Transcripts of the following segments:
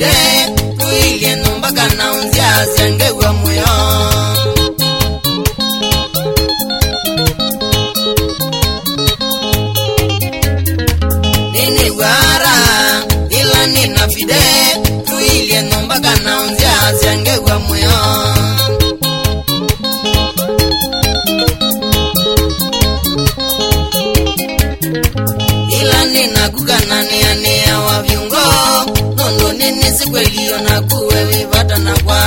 fide tuilie numba kana unzia siangewa muyo nini wara ila nina fide tuilie numba kana unzia siangewa muyo ila nina kukanania nia wa viungo nondo nini sikwelio na kuwe vivata na kwa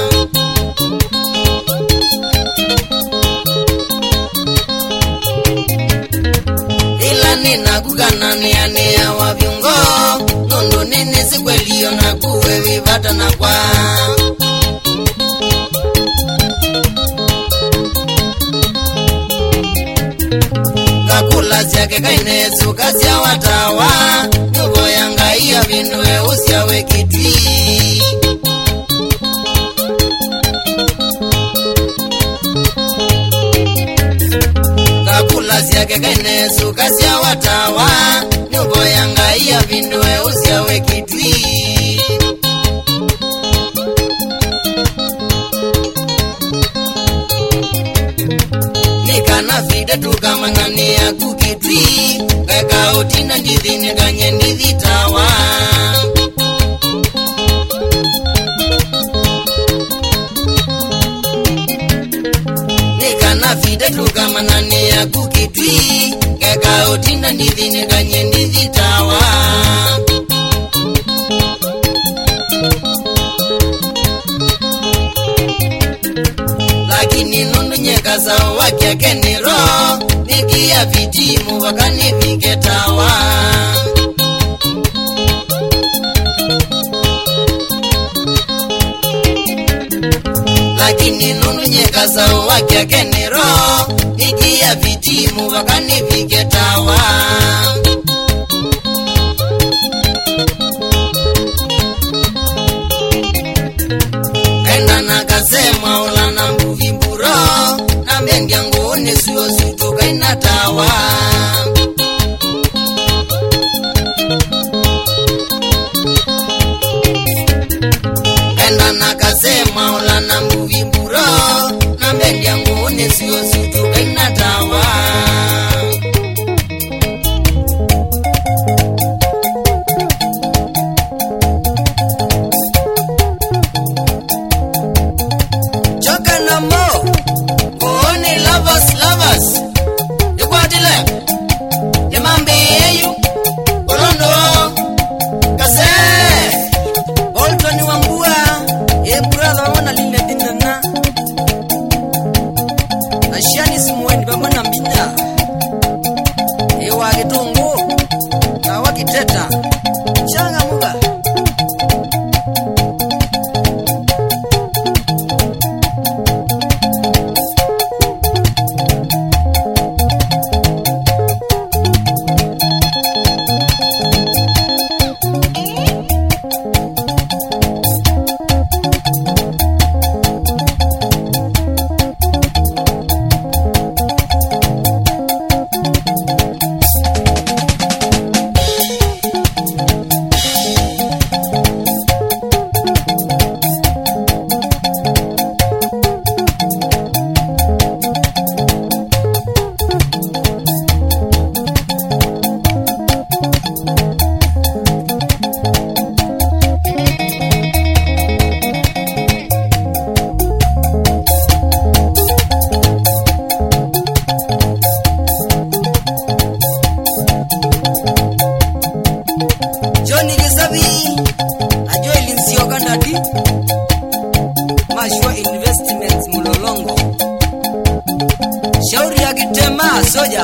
ila nina kukanania nia wa viungo nondo nini sikwelio na kuwe vivata na kwa kakula zake kaine sukasi ya watawa nyubo yanga iya vinwe usia wekitwi kakula zake kaine sukasi ya watawa nyubo yanga iya vinwe usia wekitwi nikana fide tukamangania kukitwi kaka utina ndithini kanye ndithitawa nikana fide tukamangania kukitwi kaka utina ndithini kanye ndithitawa lakini nundu nyeka sao wakia keniro nikia vitimu wakani viketawa lakini nundu nyeka sao wakia keniro nikia vitimu wakani viketawa kenda nakasema ulana mbuvimburo na mendia ngone suyo sutoka inatawa kenda nakasema ulana mbuvimburo na mendia ngone suyo sutoka inatawa lovers ikwatile imambe yeyu olondo kase Bolton wambua brother wana lile dinana ashani simweni bamana mbinda ewa gitungu na wakiteta changa muga Mashua Investments Mulolongo shauri ya kitema soja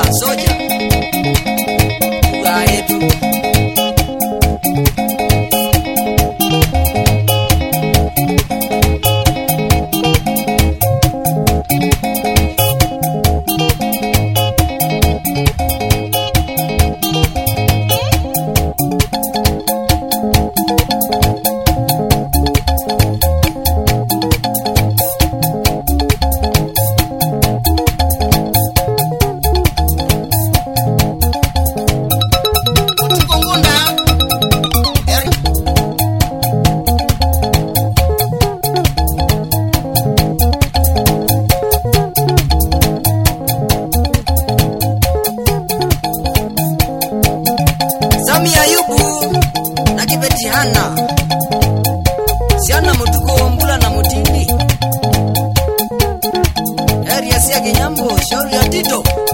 yetu Naomi Ayubu na Kibeti Hana Siana Mutuko Wambula na Mutindi Area Sia Kinyambo Shauri ya Tito